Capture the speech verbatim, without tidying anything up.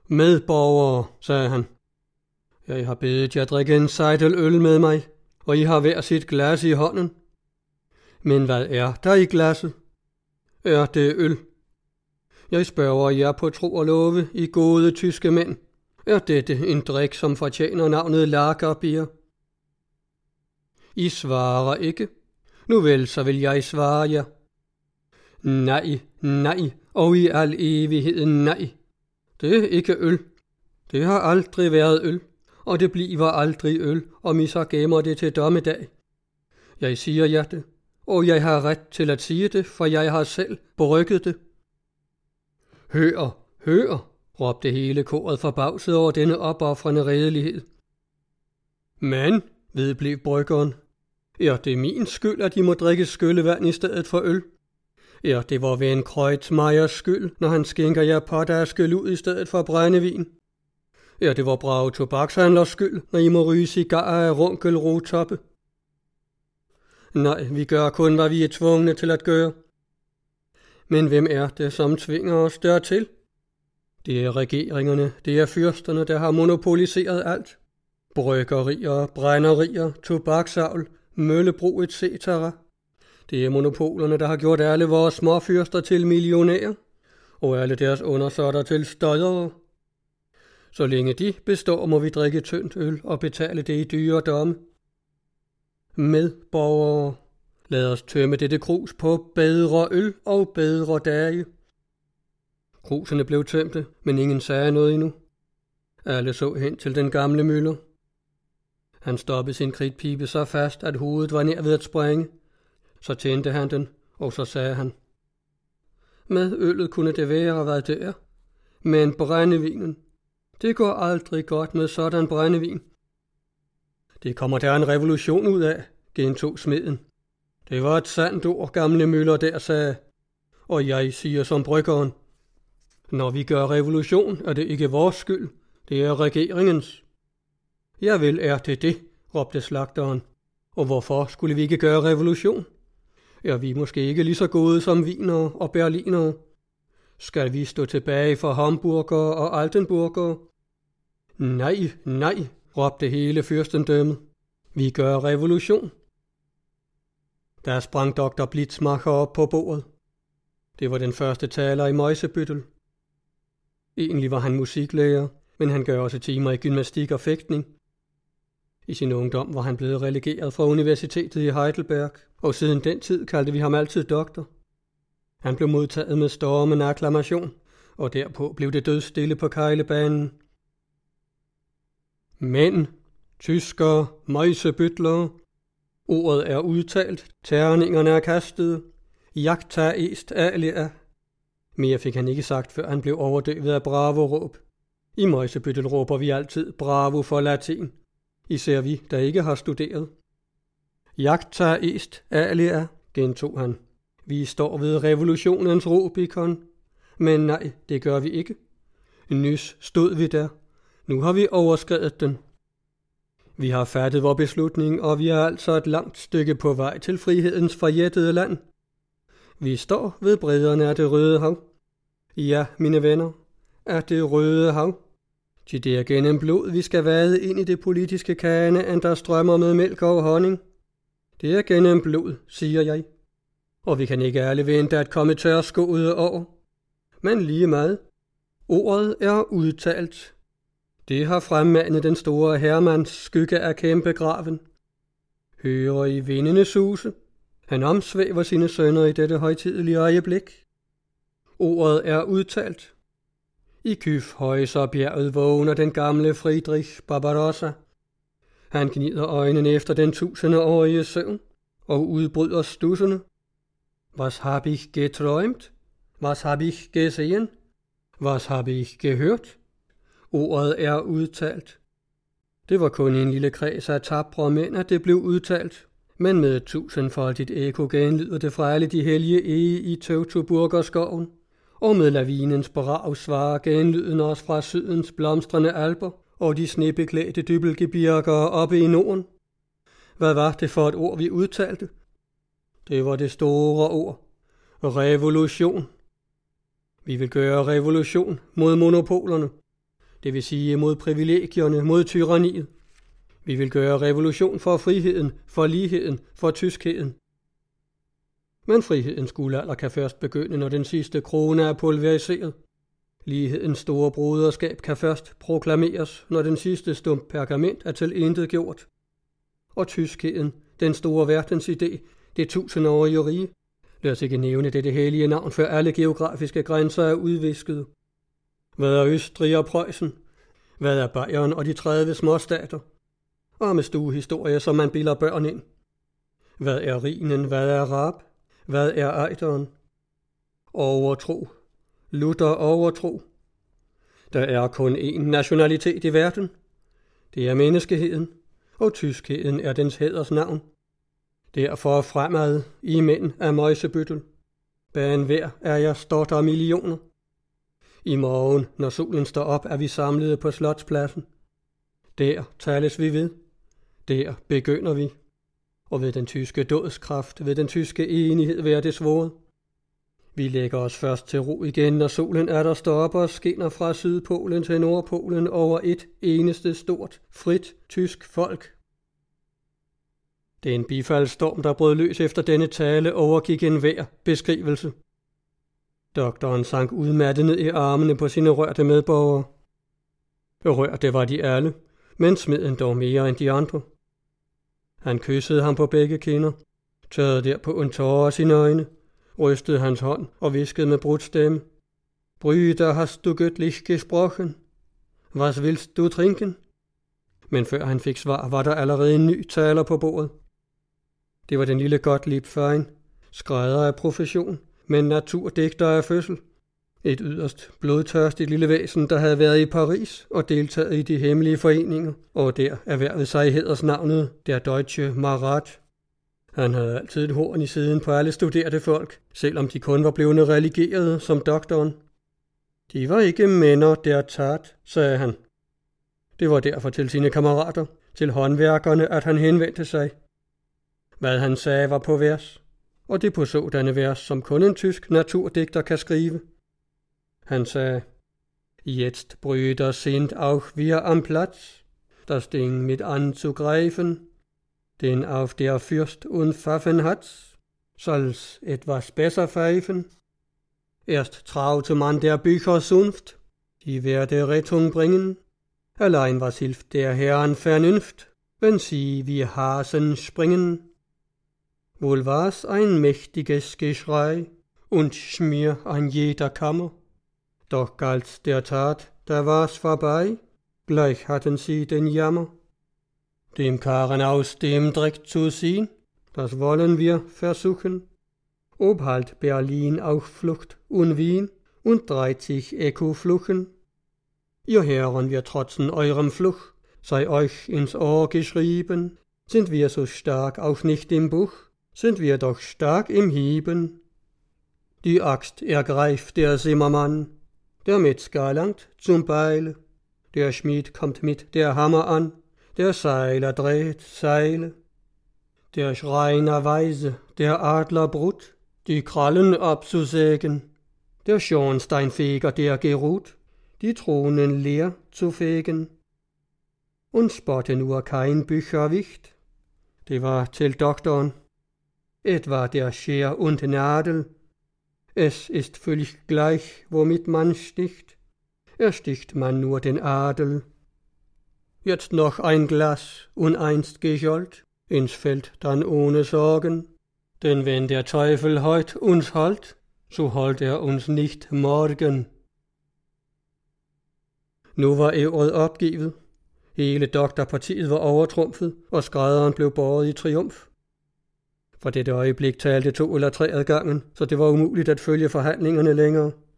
Medborgere, sagde han. Jeg har bedt jer drikke en sejdel øl med mig, og I har hver sit glas i hånden. Men hvad er der i glasset? Er det øl? Jeg spørger jer på tro og love, I gode tyske mænd. Er dette en drik, som fortjener navnet lagerbier? I svarer ikke. Nu vel, så vil jeg svare jer. Nej, nej, og i al evighed nej. Det er ikke øl. Det har aldrig været øl, og det bliver aldrig øl, om I så gemmer det til dommedag. Jeg siger jer det, og jeg har ret til at sige det, for jeg har selv brygget det. Hør, hør, råbte hele koret forbavset over denne opoffrende redelighed. Men, vedblev bryggeren, er det min skyld, at I må drikke skyllevand i stedet for øl? Ja, det var ved en Kreutzmeyers skyld, når han skænker jer potaske ud i stedet for brændevin. Ja, det var brave tobakshandlers skyld, når I må ryge cigarer af runkelrotoppe. Nej, vi gør kun, hvad vi er tvungne til at gøre. Men hvem er det, som tvinger os dertil? Det er regeringerne, det er fyrsterne, der har monopoliseret alt. Bryggerier, brænderier, tobaksavl, møllebrug et cetera. Det er monopolerne, der har gjort alle vores småfyrster til millionærer, og alle deres undersåtter til stoddere. Så længe de består, må vi drikke tyndt øl og betale det i dyre domme. Medborgere, lad os tømme dette krus på bedre øl og bedre dage. Krusene blev tømte, men ingen sagde noget endnu. Alle så hen til den gamle møller. Han stoppede sin kridtpibe så fast, at hovedet var nær ved at springe. Så tændte han den, og så sagde han: Med øllet kunne det være, hvad det er. Men brændevinen, det går aldrig godt med sådan brændevin. Det kommer der en revolution ud af, gentog smeden. Det var et sandt ord, gamle møller der sagde, og jeg siger som bryggeren. Når vi gør revolution, er det ikke vores skyld, det er regeringens. Ja vel er det det, råbte slagteren. Og hvorfor skulle vi ikke gøre revolution? Er vi måske ikke lige så gode som vinere og berlinere? Skal vi stå tilbage for hamburgere og altenburgere? Nej, nej, råbte hele fyrstendømmet. Vi gør revolution. Der sprang doktor Blitzmacher op på bordet. Det var den første taler i Møjsebüttel. Egentlig var han musiklærer, men han gør også timer i gymnastik og fægtning. I sin ungdom var han blevet relegeret fra universitetet i Heidelberg, og siden den tid kaldte vi ham altid doktor. Han blev modtaget med stormende akklamation, og derpå blev det dødsstille på Kejlebanen. Men, tyskere, Møjsebüttlere, ordet er udtalt, terningerne er kastet, jagta est alia. Mere fik han ikke sagt, før han blev overdøvet af bravo-råb. I Møjsebüttel råber vi altid bravo for latin, især vi, der ikke har studeret. Jagta est alia, gentog han. Vi står ved revolutionens Rubikon. Men nej, det gør vi ikke. Nys stod vi der. Nu har vi overskredet den. Vi har fattet vores beslutning, og vi er altså et langt stykke på vej til frihedens forjættede land. Vi står ved bredderne af det Røde Hav. Ja, mine venner, er det Røde Hav. Til det er gennem blod, vi skal vade ind i det politiske kane, end der strømmer med mælk og honning. Det er gennem blod, siger jeg. Og vi kan ikke alle vente at komme tørskoede over. Men lige meget. Ordet er udtalt. Det har fremmandet den store Hermans skygge af kæmpegraven. Hører I vindene suse? Han omsvæver sine sønner i dette højtidelige øjeblik. Ordet er udtalt. I Kyffhäuser bjerget vågner den gamle Friedrich Barbarossa. Han gnider øjnene efter den tusindårige søvn og udbryder stussende. Was hab ich geträumt? Was hab ich gesehen? Was hab ich gehört? Ordet er udtalt. Det var kun en lille kreds af tapre mænd, at det blev udtalt. Men med et tusindfoldigt eko genlyder det fra alle de hellige ege i Teutoburgerskoven, og med lavinens brag svarer genlyden også fra sydens blomstrende alper og de snebeklædte dybelgebirger oppe i Norden. Hvad var det for et ord, vi udtalte? Det var det store ord. Revolution. Vi vil gøre revolution mod monopolerne. det vil sige mod privilegierne, mod tyranniet. Vi vil gøre revolution for friheden, for ligheden, for tyskheden. Men frihedens guldalder kan først begynde, når den sidste krone er pulveriseret. Lighedens store broderskab kan først proklameres, når den sidste stump pergament er tilintetgjort. Og tyskheden, den store verdensidé, det tusindårige rige. Lad os ikke nævne dette hellige navn, før alle geografiske grænser er udvisket. Hvad er Østrig og Preussen? Hvad er Bayern og de tredive småstater? Og med stuehistorie, som man bilder børn ind. Hvad er Rhinen? Hvad er Rab? Hvad er Ejderen? Overtro. Luther overtro. Der er kun én nationalitet i verden. Det er menneskeheden, og tyskheden er dens hæders navn. Derfor fremad, I mænd af Møjsebyttel. Bag enhver er jeg står der millioner. I morgen, når solen står op, er vi samlet på Slotspladsen. Der tales vi ved. Der begynder vi. Og ved den tyske dådskraft, ved den tyske enighed være det svoret. Vi lægger os først til ro igen, når solen er der står op og skinner fra Sydpolen til Nordpolen over et eneste stort, frit tysk folk. Den bifaldsstorm, der brød løs efter denne tale, overgik enhver beskrivelse. Doktoren sank udmattet ned i armene på sine rørte medborgere. Rørte var de alle, men smeden dog mere end de andre. Han kyssede ham på begge kinder, tørrede derpå en tårer af sine øjne, rystede hans hånd og viskede med brudt stemme. Brüder, hast du göttlich gesprochen? Was willst du trinken? Men før han fik svar, var der allerede en ny taler på bordet. Det var den lille Gottlieb Fein, skrædder af profession, men naturdigter af fødsel. Et yderst blodtørstigt lille væsen, der havde været i Paris og deltaget i de hemmelige foreninger, og der erhvervede sig i hædersnavnet der Deutsche Marat. Han havde altid et horn i siden på alle studerede folk, selvom de kun var blevet religerede som doktoren. De var ikke mænder der tat, sagde han. Det var derfor til sine kammerater, til håndværkerne, at han henvendte sig. Hvad han sagde var på vers, og det på sådanne vers, som kun en tysk naturdigter kan skrive. Han sagde, Jetzt, Brüder, sind auch wir am Platz, das Ding mit anzugreifen, denn auf der Fürst und Pfaffen hat's, soll's etwas besser pfeifen. Erst traute man der Bücher Zunft, die werde Rettung bringen, allein was hilft der Herrn Vernunft, wenn sie wie Hasen springen. Wohl war's ein mächtiges Geschrei und Schmier an jeder Kammer, doch galt's der Tat, da war's vorbei, gleich hatten sie den Jammer. Dem Karren aus dem Dreck zu ziehen, das wollen wir versuchen, ob halt Berlin auch Flucht und Wien und dreißig Echo fluchen. Ihr Herren, wir trotzen eurem Fluch, sei euch ins Ohr geschrieben, sind wir so stark auch nicht im Buch, sind wir doch stark im Hieben. Die Axt ergreift der Zimmermann, der Metzger langt zum Beil, der Schmied kommt mit der Hammer an, der Seiler dreht Seile. Der Schreiner weise, der Adler brut, die Krallen abzusägen, der Schornsteinfeger, der geruht, die Thronen leer zu fegen. Und spotte nur kein Bücherwicht, det var til doktoren, etwa der Scher und Nadel. Es ist völlig gleich, womit man sticht, ersticht man nur den Adel. Jetzt noch ein Glas, uneinst geschollt, ins Feld dann ohne Sorgen, denn wenn der Teufel heut uns holt, so holt er uns nicht morgen. Nu var ævret opgivet. Hele doktorpartiet var overtrumfet, og skrædderen blev båret i triumf. For dette øjeblik talte to eller tre ad gangen, så det var umuligt at følge forhandlingerne længere.